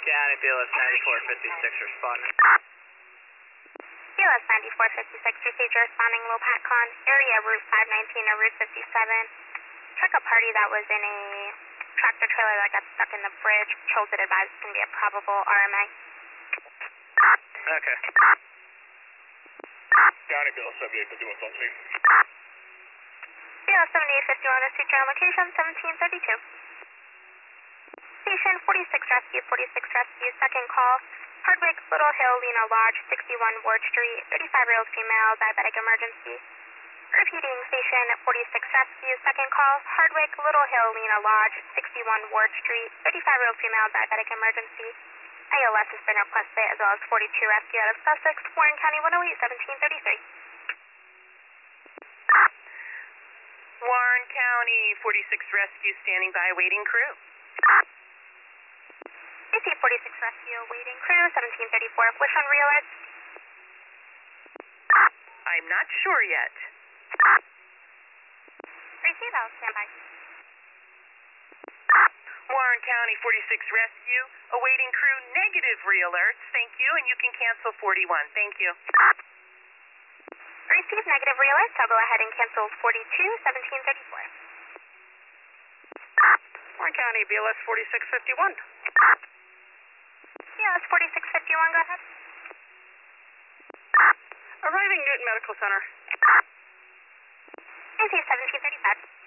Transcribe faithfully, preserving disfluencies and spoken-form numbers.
County, B L S ninety-four fifty-six responding. B L S ninety-four fifty-six procedure responding, low PATCon, area Route five nineteen or Route fifty-seven. Check a party that was in a tractor trailer that got stuck in the bridge. Patrols had advised it's going to be a probable R M A. Okay. County, B L S seventy-eight fifty-one, salt lead. B L S seventy-eight fifty-one, receive general location, seventeen thirty-two. Station forty-six Rescue, forty-six Rescue, second call. Hardwick, Little Hill, Lena Lodge, sixty-one Ward Street, thirty-five-year-old female, diabetic emergency. Repeating, station forty-six Rescue, second call. Hardwick, Little Hill, Lena Lodge, sixty-one Ward Street, thirty-five-year-old female, diabetic emergency. A L S has been requested, as well as forty-two Rescue out of Sussex, Warren County, one oh eight, seventeen thirty-three. Warren County, forty-six Rescue, standing by, waiting crew. Receive forty-six Rescue, waiting crew, seventeen thirty-four. Wish on re-alerts? I'm not sure yet. Receive, I'll stand by. Warren County, forty-six Rescue, awaiting crew, negative re-alerts. Thank you, and you can cancel forty-one. Thank you. Receive negative re-alerts. I'll go ahead and cancel forty-two, seventeen thirty-four. Warren County, B L S forty-six fifty-one. B L S forty-six fifty-one, go ahead. Arriving Newton Medical Center. Receive seventeen thirty-five.